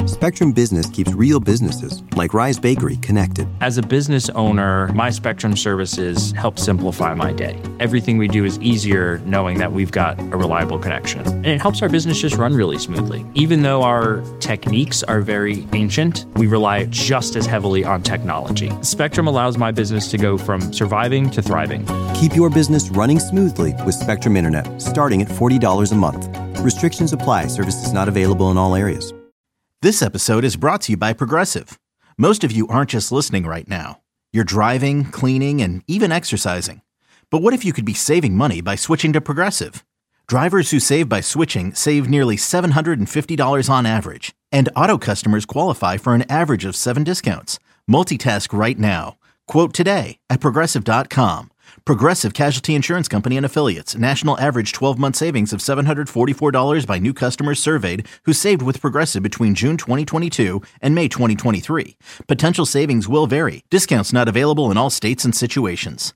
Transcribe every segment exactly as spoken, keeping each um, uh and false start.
Spectrum Business keeps real businesses, like Rise Bakery, connected. As a business owner, my Spectrum services help simplify my day. Everything we do is easier knowing that we've got a reliable connection. And it helps our business just run really smoothly. Even though our techniques are very ancient, we rely just as heavily on technology. Spectrum allows my business to go from surviving to thriving. Keep your business running smoothly with Spectrum Internet, starting at forty dollars a month. Restrictions apply. Services not available in all areas. This episode is brought to you by Progressive. Most of you aren't just listening right now. You're driving, cleaning, and even exercising. But what if you could be saving money by switching to Progressive? Drivers who save by switching save nearly seven hundred fifty dollars on average. And auto customers qualify for an average of seven discounts. Multitask right now. Quote today at Progressive dot com. Progressive Casualty Insurance Company and Affiliates. National average twelve-month savings of seven hundred forty-four dollars by new customers surveyed who saved with Progressive between June twenty twenty-two and May twenty twenty-three. Potential savings will vary. Discounts not available in all states and situations.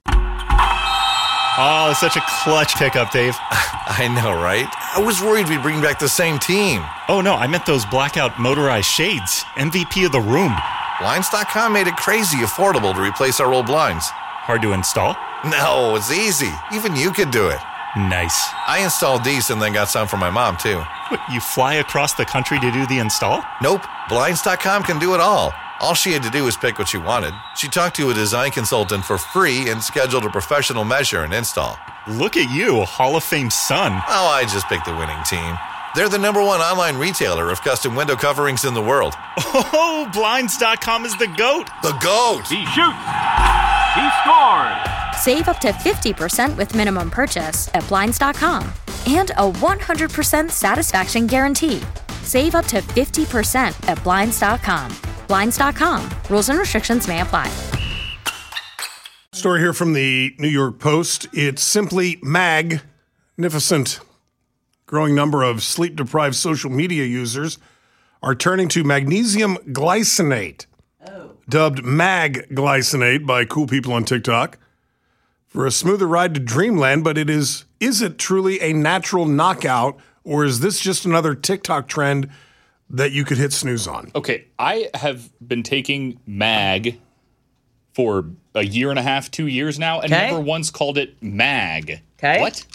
Oh, it's such a clutch pickup, Dave. I know, right? I was worried we'd bring back the same team. Oh, no, I meant those blackout motorized shades. M V P of the room. Blinds dot com made it crazy affordable to replace our old blinds. Hard to install? No, it's easy. Even you could do it. Nice. I installed these and then got some for my mom, too. What, you fly across the country to do the install? Nope. Blinds dot com can do it all. All she had to do was pick what she wanted. She talked to a design consultant for free and scheduled a professional measure and install. Look at you, a Hall of Fame son. Oh, I just picked the winning team. They're the number one online retailer of custom window coverings in the world. Oh, Blinds dot com is the GOAT. The GOAT! He shoots! He scores! Save up to fifty percent with minimum purchase at Blinds dot com. And a one hundred percent satisfaction guarantee. Save up to fifty percent at Blinds dot com. Blinds dot com. Rules and restrictions may apply. Story here from the New York Post. It's simply magnificent. Growing number of sleep-deprived social media users are turning to magnesium glycinate, oh. dubbed mag glycinate by cool people on TikTok, for a smoother ride to dreamland. But it is, is it truly a natural knockout, or is this just another TikTok trend that you could hit snooze on? Okay, I have been taking mag for a year and a half, two years now, and okay. never once called it mag. Okay. What?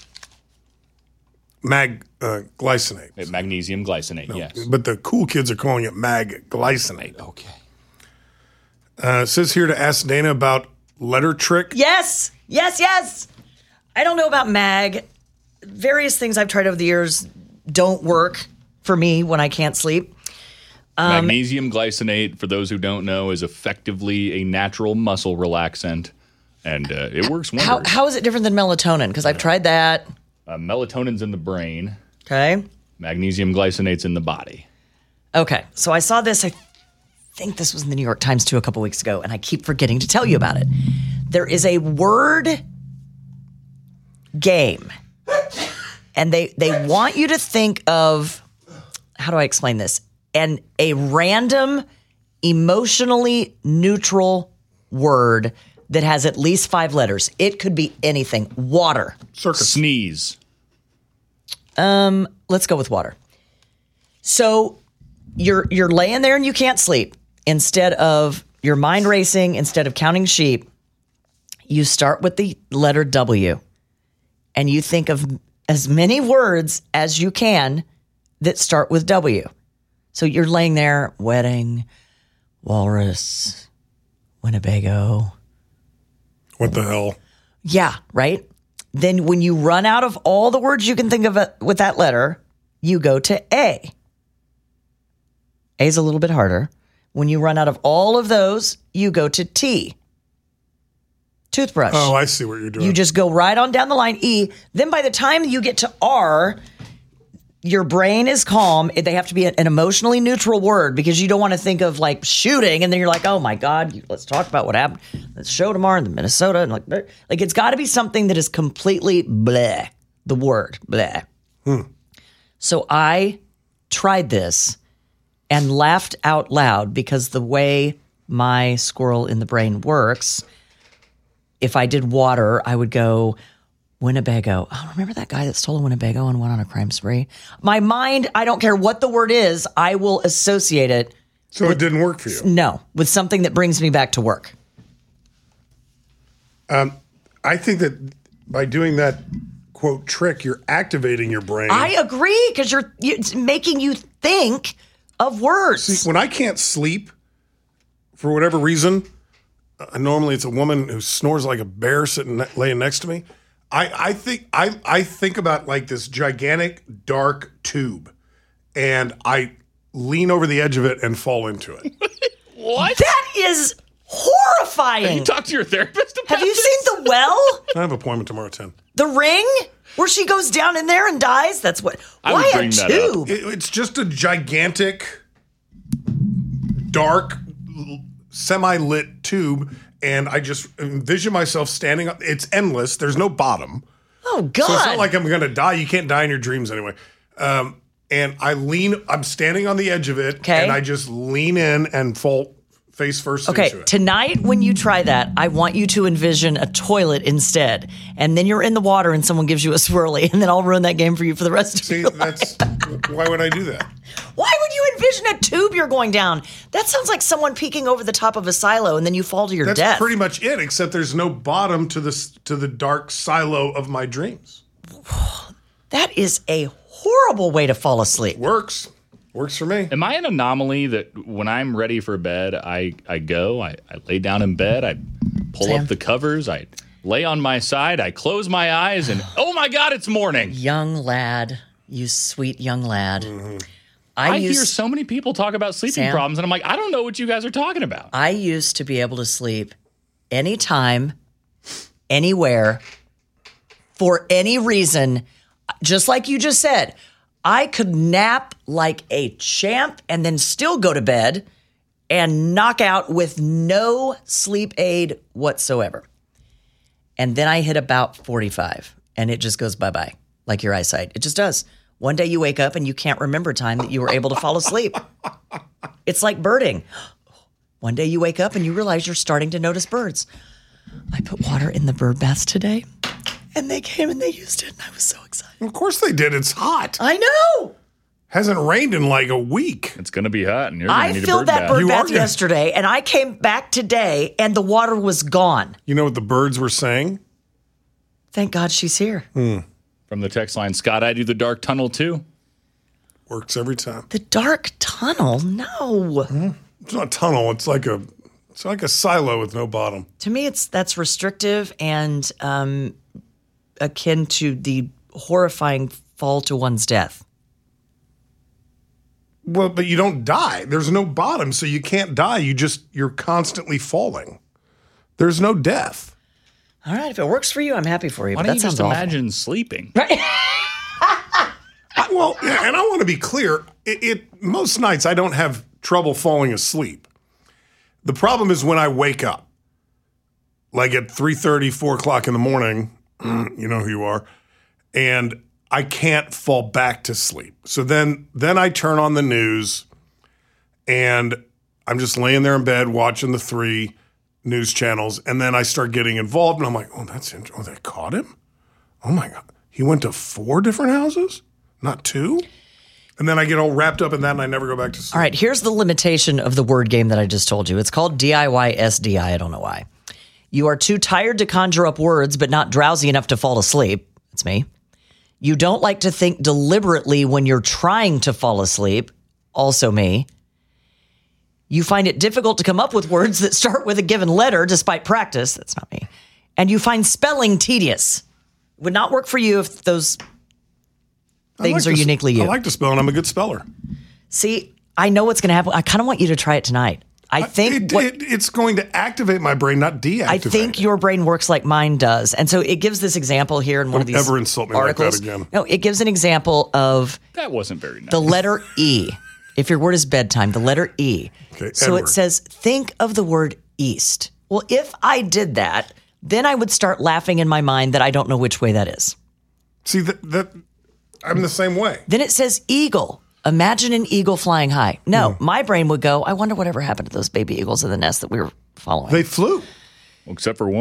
Mag uh, glycinate. Magnesium glycinate, no, yes. But the cool kids are calling it mag glycinate. Okay. Uh, it says here to ask Dana about letter trick. Yes, yes, yes. I don't know about mag. Various things I've tried over the years don't work for me when I can't sleep. Um, Magnesium glycinate, for those who don't know, is effectively a natural muscle relaxant, and uh, it works wonders. How, how is it different than melatonin? Because I've tried that. Uh, melatonin's in the brain. Okay. Magnesium glycinate's in the body. Okay. So I saw this, I think this was in the New York Times too a couple weeks ago, and I keep forgetting to tell you about it. There is a word game, and they they want you to think of, how do I explain this? And a random, emotionally neutral word that has at least five letters. It could be anything. Water. Circus. Sneeze. Um, let's go with water. So you're you're laying there and you can't sleep. Instead of your mind racing, instead of counting sheep, you start with the letter W, and you think of as many words as you can that start with W. So you're laying there, wedding, walrus, Winnebago. What the hell? Yeah, right? Then when you run out of all the words you can think of with that letter, you go to A. A is a little bit harder. When you run out of all of those, you go to T. Toothbrush. Oh, I see what you're doing. You just go right on down the line, E. Then by the time you get to R, your brain is calm. They have to be an emotionally neutral word because you don't want to think of like shooting and then you're like, oh my God, let's talk about what happened. Let's show tomorrow in Minnesota. And like, like it's got to be something that is completely bleh, the word bleh. Hmm. So I tried this and laughed out loud because the way my squirrel in the brain works, if I did water, I would go Winnebago. Oh, remember that guy that stole a Winnebago and went on a crime spree? My mind, I don't care what the word is, I will associate it. So with, it didn't work for you? No, with something that brings me back to work. Um, I think that by doing that, quote, trick, you're activating your brain. I agree, because you're you, it's making you think of words. See, when I can't sleep, for whatever reason, uh, normally it's a woman who snores like a bear sitting ne- laying next to me. I, I think I, I think about like this gigantic dark tube, and I lean over the edge of it and fall into it. What? That is horrifying. Have you talked to your therapist about Have you this? seen The Well? I have an appointment tomorrow at ten. The Ring? Where she goes down in there and dies? That's what. I Why would a bring that tube? It, it's just a gigantic, dark, l- semi-lit tube, and I just envision myself standing up. It's endless. There's no bottom. Oh, God. So it's not like I'm going to die. You can't die in your dreams anyway. Um, and I lean, I'm standing on the edge of it, Okay. and I just lean in and fall face first Okay, into it. tonight when you try that, I want you to envision a toilet instead. And then you're in the water and someone gives you a swirly, and then I'll ruin that game for you for the rest of See, your life. that's why would I do that? Why would you envision a tube you're going down? That sounds like someone peeking over the top of a silo and then you fall to your That's death. pretty much it, except there's no bottom to this to the dark silo of my dreams. That is a horrible way to fall asleep. Works. Works for me. Am I an anomaly that when I'm ready for bed, I, I go, I, I lay down in bed, I pull Sam? up the covers, I lay on my side, I close my eyes, and oh my God, it's morning. Young lad, you sweet young lad. Mm-hmm. I, I used, hear so many people talk about sleeping Sam? problems, and I'm like, I don't know what you guys are talking about. I used to be able to sleep anytime, anywhere, for any reason, just like you just said. I could nap like a champ and then still go to bed and knock out with no sleep aid whatsoever. And then I hit about forty-five and it just goes bye-bye, like your eyesight. It just does. One day you wake up and you can't remember time that you were able to fall asleep. It's like birding. One day you wake up and you realize you're starting to notice birds. I put water in the bird bath today, and they came and they used it, and I was so excited. Of course they did. It's hot. I know. Hasn't rained in like a week. It's going to be hot, and you're going I to need a filled bird that bath. bird You are bath gonna- yesterday, and I came back today, and the water was gone. You know what the birds were saying? Thank God she's here. From the text line, Scott, I do the dark tunnel too. Works every time. The dark tunnel? No. It's not a tunnel. It's like a it's like a silo with no bottom. To me, it's that's restrictive and um, akin to the horrifying fall to one's death. Well, but you don't die. There's no bottom, so you can't die. You just you're constantly falling. There's no death. All right, if it works for you, I'm happy for you. Why but don't that you sounds just awful. imagine sleeping? I- well, yeah, and I want to be clear. It, it most nights I don't have trouble falling asleep. The problem is when I wake up, like at three thirty, four o'clock in the morning. You know who you are, and I can't fall back to sleep. So then, then I turn on the news, and I'm just laying there in bed watching the three news channels, and then I start getting involved, and I'm like, oh, that's interesting. Oh, they caught him? Oh my God. He went to four different houses, not two? And then I get all wrapped up in that, and I never go back to sleep. All right, here's the limitation of the word game that I just told you. It's called D I Y S D I. I don't know why. You are too tired to conjure up words, but not drowsy enough to fall asleep. That's me. You don't like to think deliberately when you're trying to fall asleep. Also me. You find it difficult to come up with words that start with a given letter despite practice. That's not me. And you find spelling tedious. Would not work for you if those I things like are to- uniquely you. I like to spell, and I'm a good speller. See, I know what's going to happen. I kind of want you to try it tonight. I think It, what, it, it's going to activate my brain, not deactivate I think it. your brain works like mine does. And so it gives this example here in one of Don't these ever insult me like that articles. again. No, it gives an example of That wasn't very nice. the letter E. If your word is bedtime, the letter E. Okay, so Edward. it says, think of the word east. Well, if I did that, then I would start laughing in my mind that I don't know which way that is. See, that, that I'm the same way. Then it says eagle. Imagine an eagle flying high. No, Hmm. my brain would go, I wonder whatever happened to those baby eagles in the nest that we were following. They flew. Well, except for one.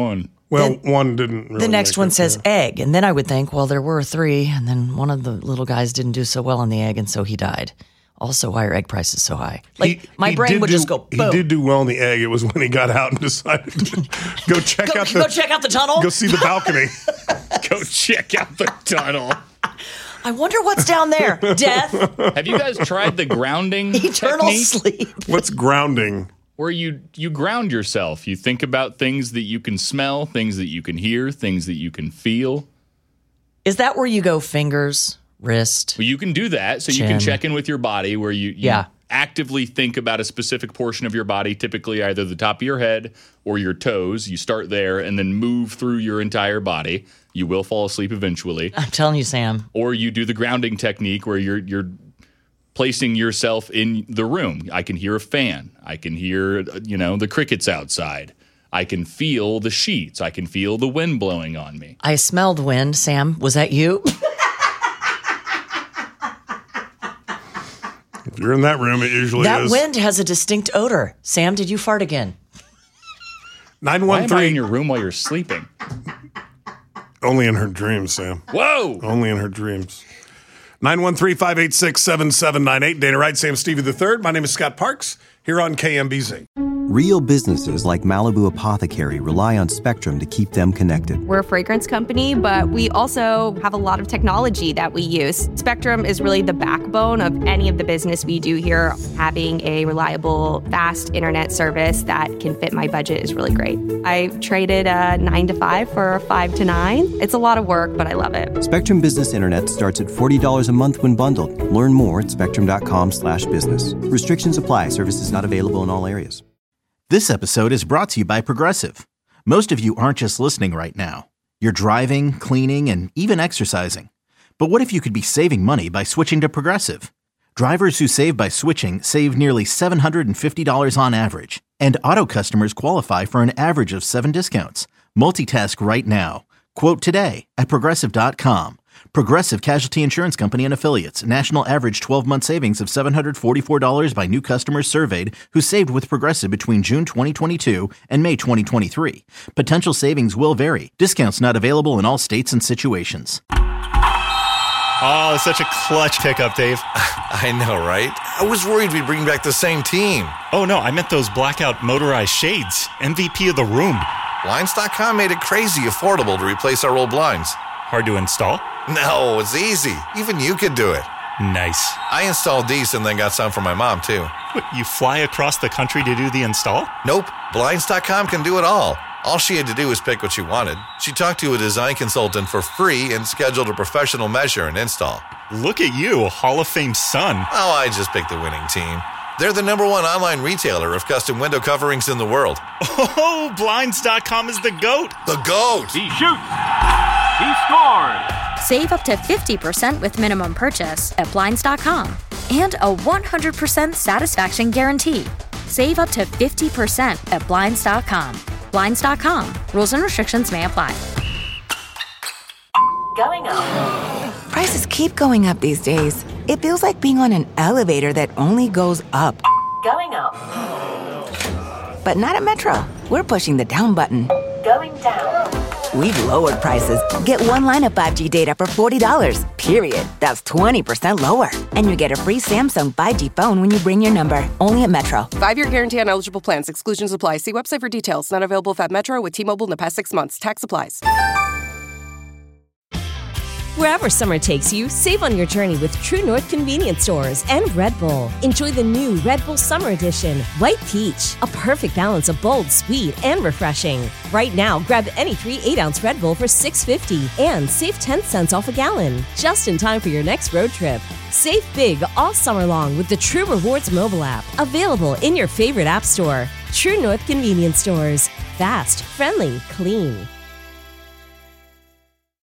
Well, Then one didn't really the next make one it, says yeah. egg. And then I would think, well, there were three. And then one of the little guys didn't do so well on the egg, and so he died. Also, why are egg prices so high? Like, He- my he brain did would do- just go, boom. He did do well in the egg. It was when he got out and decided to go check Go, out the go check out the tunnel. go see the balcony. Go check out the tunnel. I wonder what's down there. Death, Have you guys tried the grounding eternal technique? sleep. What's grounding? Where you you ground yourself. You think about things that you can smell, things that you can hear, things that you can feel. Is that where you go fingers, wrist? Well, you can do that, so you Chin. can check in with your body, where you, you Yeah. actively think about a specific portion of your body, typically either the top of your head or your toes. You start there and then move through your entire body. You will fall asleep eventually. I'm telling you, Sam. Or you do the grounding technique, where you're you're placing yourself in the room. I can hear a fan. I can hear, you know, the crickets outside. I can feel the sheets. I can feel the wind blowing on me. I smelled wind. Sam, was that you? If you're in that room, it usually That is. wind has a distinct odor. Sam, did you fart again? nine Why one am I in three. your room while you're sleeping? Only in her dreams, Sam. Whoa! Only in her dreams. nine one three, five eight six, seven seven nine eight. Dana Wright, Sam Stevie the third. My name is Scott Parks here on K M B Z. Real businesses like Malibu Apothecary rely on Spectrum to keep them connected. We're a fragrance company, but we also have a lot of technology that we use. Spectrum is really the backbone of any of the business we do here. Having a reliable, fast internet service that can fit my budget is really great. I traded a nine to five for a five to nine. It's a lot of work, but I love it. Spectrum Business Internet starts at forty dollars a month when bundled. Learn more at spectrum.com slash business. Restrictions apply. Services not available in all areas. This episode is brought to you by Progressive. Most of you aren't just listening right now. You're driving, cleaning, and even exercising. But what if you could be saving money by switching to Progressive? Drivers who save by switching save nearly seven hundred fifty dollars on average. And auto customers qualify for an average of seven discounts. Multitask right now. Quote today at Progressive dot com. Progressive Casualty Insurance Company and Affiliates. National average twelve-month savings of seven hundred forty-four dollars by new customers surveyed who saved with Progressive between June twenty twenty-two and May twenty twenty-three. Potential savings will vary. Discounts not available in all states and situations. Oh, such a clutch pickup, Dave. I know, right? I was worried we'd bring back the same team. Oh, no, I meant those blackout motorized shades. M V P of the room. Blinds dot com made it crazy affordable to replace our old blinds. Hard to install? No, it's easy. Even you could do it. Nice. I installed these and then got some for my mom, too. What, you fly across the country to do the install? Nope. Blinds dot com can do it all. All she had to do was pick what she wanted. She talked to a design consultant for free and scheduled a professional measure and install. Look at you, Hall of Fame son. Oh, I just picked the winning team. They're the number one online retailer of custom window coverings in the world. Oh, Blinds dot com is the GOAT. The GOAT! He shoots. He scores. Save up to fifty percent with minimum purchase at Blinds dot com and a one hundred percent satisfaction guarantee. Save up to fifty percent at Blinds dot com. Blinds dot com. Rules and restrictions may apply. Going up. Prices keep going up these days. It feels like being on an elevator that only goes up. Going up. But not at Metro. We're pushing the down button. Going down. We've lowered prices. Get one line of five G data for forty dollars, period. That's twenty percent lower. And you get a free Samsung five G phone when you bring your number. Only at Metro. Five-year guarantee on eligible plans. Exclusions apply. See website for details. Not available if at Metro with T-Mobile in the past six months. Tax applies. Wherever summer takes you, save on your journey with True North Convenience Stores and Red Bull. Enjoy the new Red Bull Summer Edition, White Peach, a perfect balance of bold, sweet, and refreshing. Right now, grab any three eight-ounce Red Bull for six fifty and save ten cents off a gallon, just in time for your next road trip. Save big all summer long with the True Rewards mobile app, available in your favorite app store. True North Convenience Stores. Fast, friendly, clean.